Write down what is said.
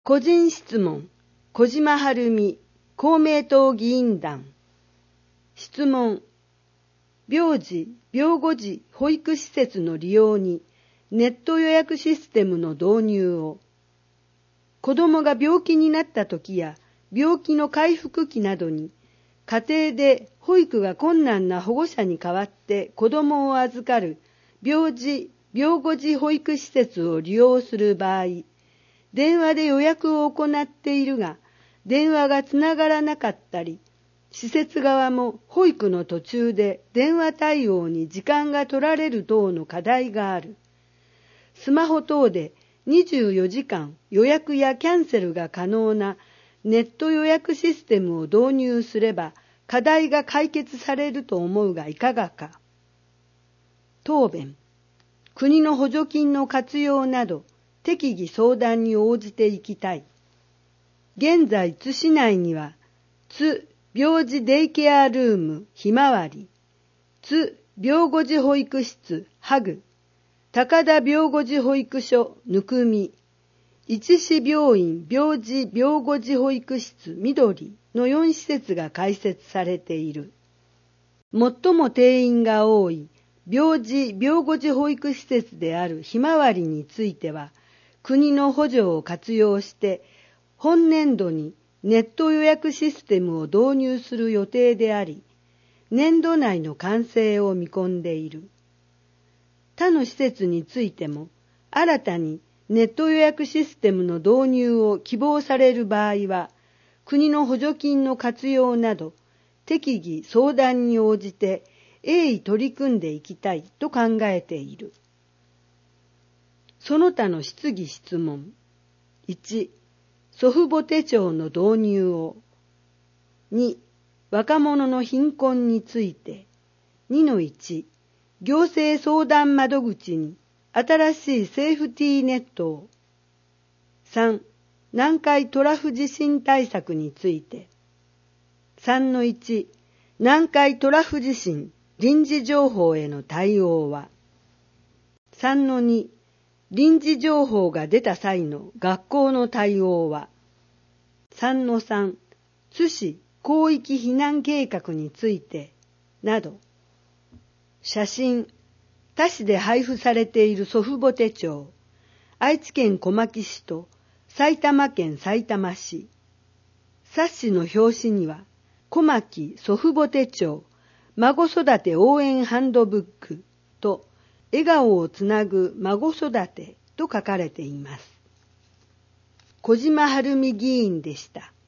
個人質問、小島晴美、公明党議員団。質問、病児・病後児保育施設の利用にネット予約システムの導入を。子どもが病気になった時や病気の回復期などに、家庭で保育が困難な保護者に代わって子どもを預かる病児・病後児保育施設を利用する場合、電話で予約を行っているが、電話がつながらなかったり、施設側も保育の途中で電話対応に時間が取られる等の課題がある。スマホ等で24時間予約やキャンセルが可能なネット予約システムを導入すれば課題が解決されると思うがいかがか。答弁。国の補助金の活用など適宜相談に応じていきたい。現在津市内には津病児デイケアルームひまわり、津病後児保育室ハグ、高田病後児保育所ぬくみ、一市病院病児病後児保育室緑の4施設が開設されている。最も定員が多い病児病後児保育施設であるひまわりについては、国の補助を活用して本年度にネット予約システムを導入する予定であり、年度内の完成を見込んでいる。他の施設についても新たにネット予約システムの導入を希望される場合は、国の補助金の活用など適宜相談に応じて鋭意取り組んでいきたいと考えている。その他の質疑質問。1、祖父母手帳の導入を。2、若者の貧困について。2-1、行政相談窓口に新しいセーフティーネットを。3、南海トラフ地震対策について。3-1、南海トラフ地震臨時情報への対応は。3-2、臨時情報が出た際の学校の対応は。3-3、津市広域避難計画についてなど。写真、他市で配布されている祖父母手帳、愛知県小牧市と埼玉県さいたま市。冊子の表紙には、小牧祖父母手帳、孫育て応援ハンドブックと、笑顔をつなぐ孫育てと書かれています。小島晴美議員でした。